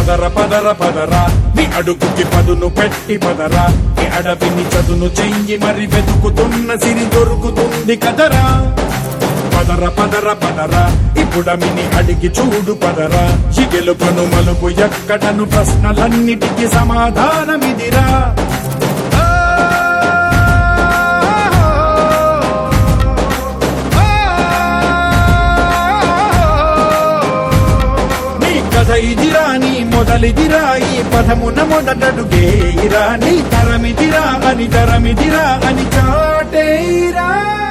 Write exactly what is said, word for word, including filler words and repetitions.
పదర పదర పదరా నీ అడుగుకి పదును పెట్టి పదరా నీ అడవిని చదును చెయ్యి మరి వెతుకుతున్న సిరి దొరుకుతుంది కదరా పదర పదర పదరా ఇప్పుడమిని అడిగి చూడు పదరా ఈ గెలుపను మలుపు ఎక్కడను ప్రశ్నలన్నిటికీ సమాధానమిదిరా నీ కథ ఇదిరా నీ మొదలిదిరా ఈ పదమున మొదటడుగేయిరా నీ తరమిదిరా అని తరమిదిరా అని చాటేరా